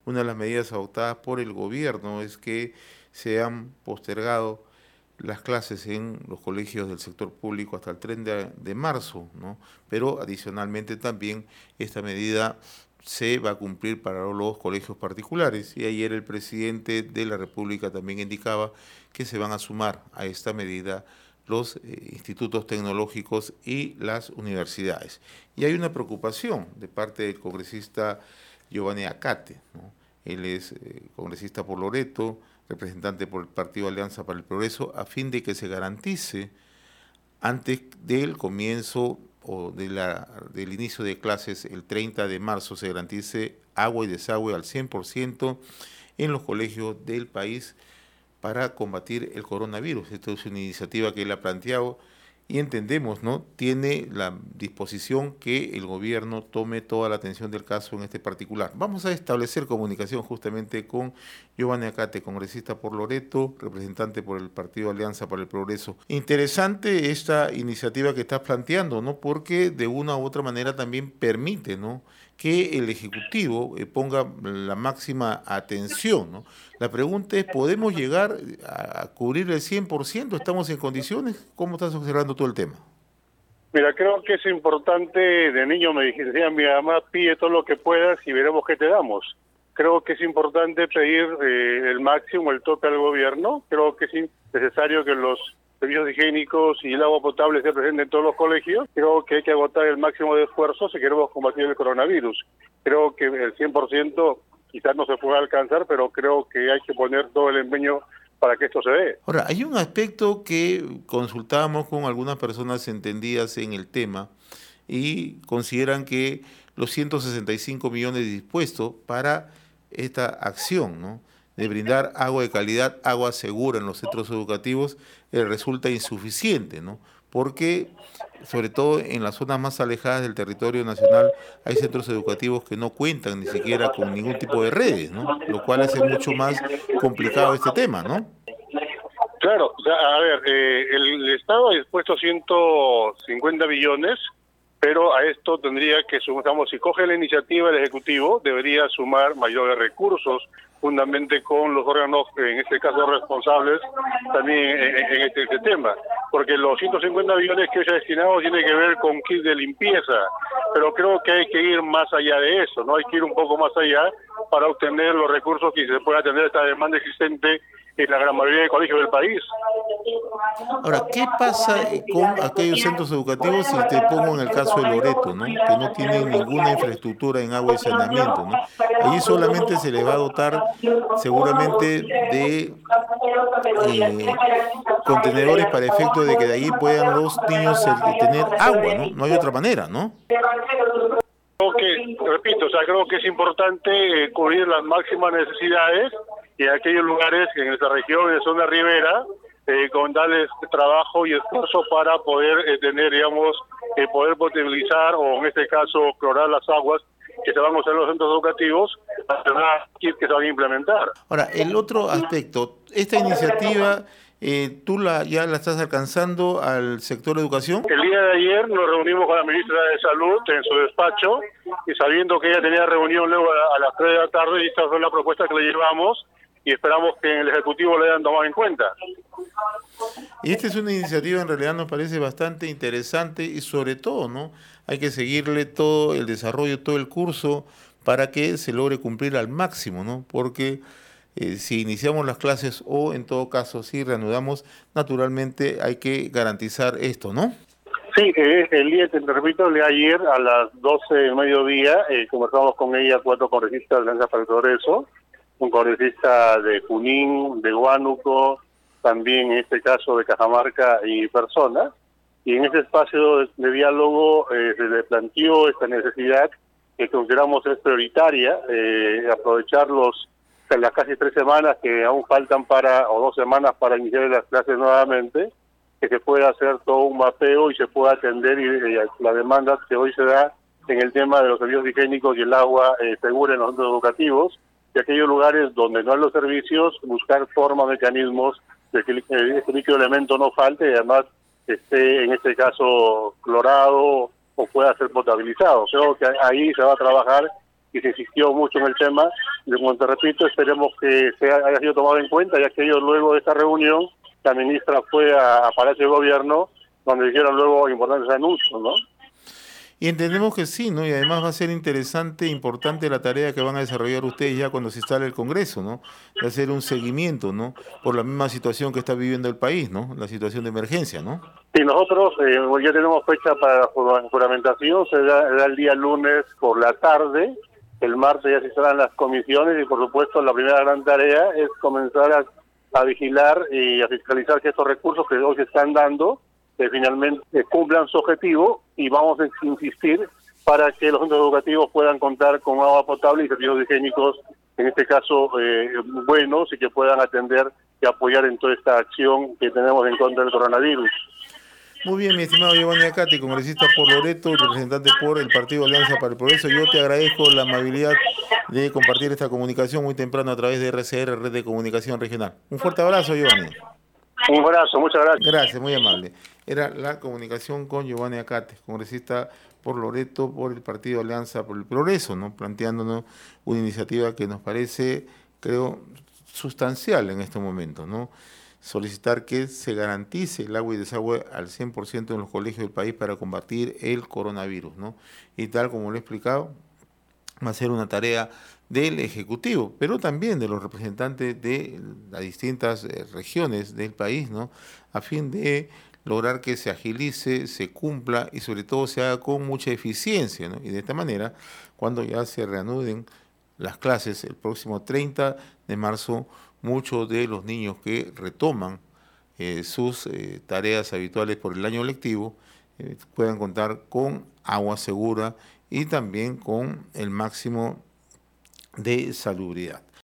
una de las medidas adoptadas por el gobierno es que se han postergado las clases en los colegios del sector público hasta el 30 de marzo, ¿no? Pero adicionalmente también esta medida se va a cumplir para los colegios particulares y ayer el presidente de la República también indicaba que se van a sumar a esta medida los institutos tecnológicos y las universidades. Y hay una preocupación de parte del congresista Giovanni Acate, ¿no? Él es congresista por Loreto, representante por el Partido Alianza para el Progreso, a fin de que se garantice antes del comienzo o del inicio de clases el 30 de marzo, se garantice agua y desagüe al 100% en los colegios del país para combatir el coronavirus. Esto es una iniciativa que él ha planteado y entendemos, ¿no? Tiene la disposición que el gobierno tome toda la atención del caso en este particular. Vamos a establecer comunicación justamente con Giovanni Acate, congresista por Loreto, representante por el Partido Alianza para el Progreso. Interesante esta iniciativa que estás planteando, ¿no? Porque de una u otra manera también permite, ¿no?, que el Ejecutivo ponga la máxima atención, ¿no? La pregunta es, ¿podemos llegar a cubrir el 100%? ¿Estamos en condiciones? ¿Cómo estás observando todo el tema? Mira, creo que es importante, de niño me decía mi mamá, pide todo lo que puedas y veremos qué te damos. Creo que es importante pedir el máximo, el tope al gobierno. Creo que es necesario que los servicios higiénicos y el agua potable se presenten en todos los colegios. Creo que hay que agotar el máximo de esfuerzos si queremos combatir el coronavirus. Creo que el 100% quizás no se pueda alcanzar, pero creo que hay que poner todo el empeño para que esto se dé. Ahora, hay un aspecto que consultábamos con algunas personas entendidas en el tema y consideran que los 165 millones dispuestos para esta acción, ¿no?, de brindar agua de calidad, agua segura en los centros educativos, resulta insuficiente, ¿no? Porque, sobre todo en las zonas más alejadas del territorio nacional, hay centros educativos que no cuentan ni siquiera con ningún tipo de redes, ¿no? Lo cual hace mucho más complicado este tema, ¿no? Claro, o sea, a ver, el Estado ha dispuesto 150 billones, pero a esto tendría que sumar, si coge la iniciativa el Ejecutivo, debería sumar mayores recursos, fundamentalmente con los órganos, en este caso responsables, también en este tema, porque los 150 billones que se ha destinado tiene que ver con kits de limpieza, pero creo que hay que ir más allá de eso, ¿no? Hay que ir un poco más allá para obtener los recursos que se pueda atender esta demanda existente en la gran mayoría de colegios del país. Ahora, ¿qué pasa con aquellos centros educativos si te pongo en el caso de Loreto, ¿no?, que no tienen ninguna infraestructura en agua y saneamiento, ¿no? Allí solamente se les va a dotar seguramente de contenedores para efecto de que de ahí puedan los niños tener agua, ¿no? No hay otra manera, ¿no? Creo que, repito, o sea, creo que es importante cubrir las máximas necesidades y en aquellos lugares en nuestra región, en zona ribera, con darles trabajo y esfuerzo para poder tener, digamos, poder potabilizar o en este caso clorar las aguas que se van a usar en los centros educativos, que se van a implementar. Ahora, el otro aspecto, esta iniciativa, ¿tú ya la estás alcanzando al sector educación? El día de ayer nos reunimos con la ministra de Salud en su despacho y sabiendo que ella tenía reunión luego a las 3 de la tarde, y esta fue la propuesta que le llevamos y esperamos que en el Ejecutivo le hayan tomado en cuenta. Y esta es una iniciativa en realidad nos parece bastante interesante y sobre todo, ¿no?, hay que seguirle todo el desarrollo, todo el curso para que se logre cumplir al máximo, ¿no? Porque si iniciamos las clases o en todo caso si reanudamos, naturalmente hay que garantizar esto, ¿no? Sí, el día, te repito, el día de ayer a las 12 del mediodía conversamos con ella 4 congresistas de Alianza para el Progreso, un congresista de Junín, de Huánuco, también en este caso de Cajamarca y Personas, y en ese espacio de diálogo se le planteó esta necesidad que consideramos es prioritaria, aprovechar las casi 3 semanas que aún faltan o 2 semanas para iniciar las clases nuevamente, que se pueda hacer todo un mapeo y se pueda atender las demandas que hoy se da en el tema de los servicios higiénicos y el agua segura en los centros educativos, y aquellos lugares donde no hay los servicios, buscar formas, mecanismos de que este líquido elemento no falte y además esté en este caso clorado o pueda ser potabilizado. Creo que ahí se va a trabajar y se insistió mucho en el tema. Y como te repito, esperemos que haya sido tomado en cuenta, ya que ellos luego de esta reunión, la ministra fue a Palacio de Gobierno, donde hicieron luego importantes anuncios, ¿no? Y entendemos que sí, ¿no? Y además va a ser interesante e importante la tarea que van a desarrollar ustedes ya cuando se instale el Congreso, ¿no? De hacer un seguimiento, ¿no? Por la misma situación que está viviendo el país, ¿no? La situación de emergencia, ¿no? Sí, nosotros ya tenemos fecha para la juramentación, será el día lunes por la tarde, el martes ya se estarán las comisiones y por supuesto la primera gran tarea es comenzar a vigilar y a fiscalizar que estos recursos que hoy se están dando finalmente cumplan su objetivo y vamos a insistir para que los centros educativos puedan contar con agua potable y servicios higiénicos, en este caso buenos, y que puedan atender y apoyar en toda esta acción que tenemos en contra del coronavirus. Muy bien, mi estimado Giovanni Acate, congresista por Loreto y representante por el Partido Alianza para el Progreso. Yo te agradezco la amabilidad de compartir esta comunicación muy temprano a través de RCR, Red de Comunicación Regional. Un fuerte abrazo, Giovanni. Un abrazo, muchas gracias. Gracias, muy amable. Era la comunicación con Giovanni Acate, congresista por Loreto, por el Partido Alianza por el Progreso, ¿no? Planteándonos una iniciativa que nos parece, creo, sustancial en este momento, ¿no? Solicitar que se garantice el agua y desagüe al 100% en los colegios del país para combatir el coronavirus, ¿no? Y tal como lo he explicado, va a ser una tarea del Ejecutivo, pero también de los representantes de las distintas regiones del país, ¿no? A fin de lograr que se agilice, se cumpla y sobre todo se haga con mucha eficiencia, ¿no? Y de esta manera, cuando ya se reanuden las clases el próximo 30 de marzo, muchos de los niños que retoman sus tareas habituales por el año lectivo puedan contar con agua segura y también con el máximo de salubridad.